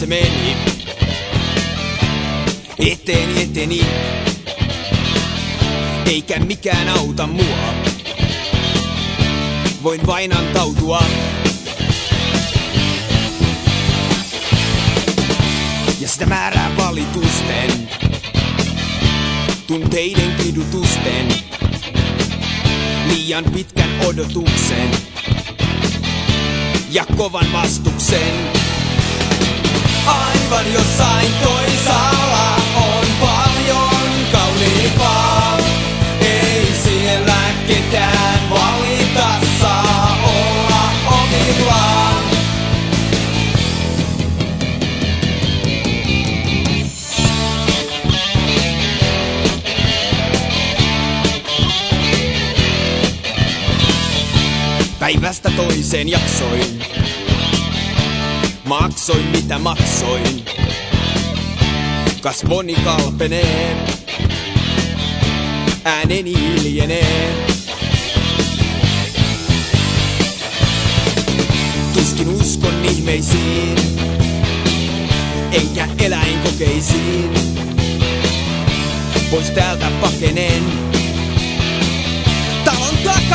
meni. Eteni, eikä mikään auta mua. Voin vain antautua. Ja sitä määrää valitusten, tunteiden kidutusten, liian pitkän odotuksen ja kovan vastuksen. Aivan jossain toisaalla on paljon kauniimpaa. Ei siellä ketään valita saa olla omillaan. Päivästä toiseen jaksoin. Maksoin mitä maksoin. Kasvoni kalpenee. Ääneni hiljenee. Tuskin uskon ihmeisiin. Enkä eläinkokeisiin. Pois täältä pakeneen. Talon takaa.